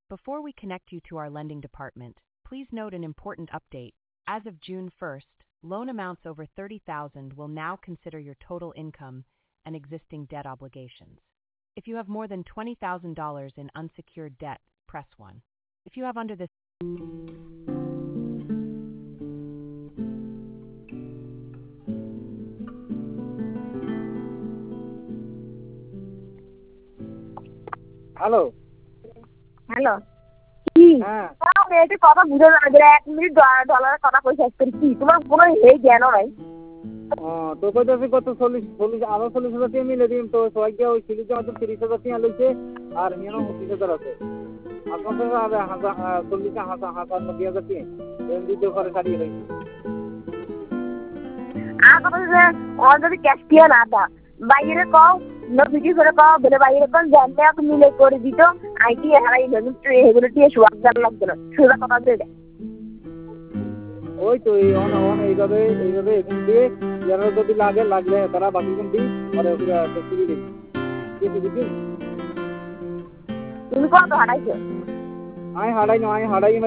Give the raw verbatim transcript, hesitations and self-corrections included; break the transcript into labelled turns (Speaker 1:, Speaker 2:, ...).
Speaker 1: Before we connect you to our lending department, please note an important update. As of June first, loan amounts over thirty thousand dollars will now consider your total income and existing debt obligations. If you have more than twenty thousand dollars in unsecured debt, press one. If you have under this
Speaker 2: hello
Speaker 3: hello কি
Speaker 2: হ্যাঁ
Speaker 3: তোমার মেয়েটির কথা বুঝে না যে এক minute ডলারের কথা কই শেষ করি কি তোমার কোনো এই জ্ঞানও নাই
Speaker 2: ও তো কইতাছি কত চল্লিশ চল্লিশ আরো চল্লিশ হাজার টাকা মিলে দিন তো সবাই গিয়ে ওই সিলিজে হয়তো তিরিশ হাজার টাকা লইছে আর এখানে পঁচিশ হাজার আছে আপনার কাছে হাজার চল্লিশ হাজার হাজার নব্বই হাজার টাকা এম দিতে করে সারিয়ে রয়েছে
Speaker 3: আর কথা যে ওর যদি ক্যাশ দিয়ে না তা বাইরে কও ন ভিডিও করে কও বলে বাইরে কোন জানলে আপনি মিলে করে দিত আইটি হারাই গেল তো এগুলো দিয়ে সুয়াদার লাগবে না সুদা কথা দিয়ে দেয়
Speaker 2: ওই তো এই অন অন এইভাবে এইভাবে এখন দিয়ে যারা যদি লাগে লাগলে তারা বাকি কোন দিন পরে ওগুলা ফ্যাক্টরি দিন কিছু দিন
Speaker 3: তুমি কত হারাইছো
Speaker 2: আই হারাই না আই হারাই